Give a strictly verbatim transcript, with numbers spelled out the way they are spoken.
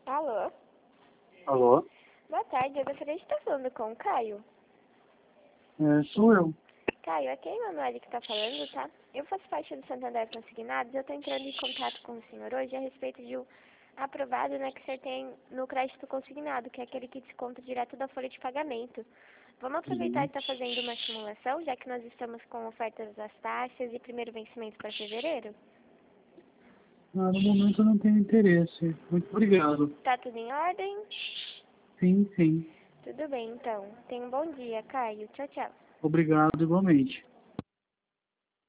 Alô? Alô? Boa tarde, eu gostaria de estar falando com o Caio. É, sou eu. Caio, aqui é a Emanuele que está falando, tá? Eu faço parte do Santander Consignados e eu estou entrando em contato com o senhor hoje a respeito de um aprovado, né, que o senhor tem no crédito consignado, que é aquele que desconta direto da folha de pagamento. Vamos aproveitar e estar fazendo uma simulação, já que nós estamos com ofertas das taxas e primeiro vencimento para fevereiro? Ah, no momento eu não tenho interesse. Muito obrigado. Tá tudo em ordem? Sim, sim. Tudo bem, então. Tenha um bom dia, Caio. Tchau, tchau. Obrigado igualmente.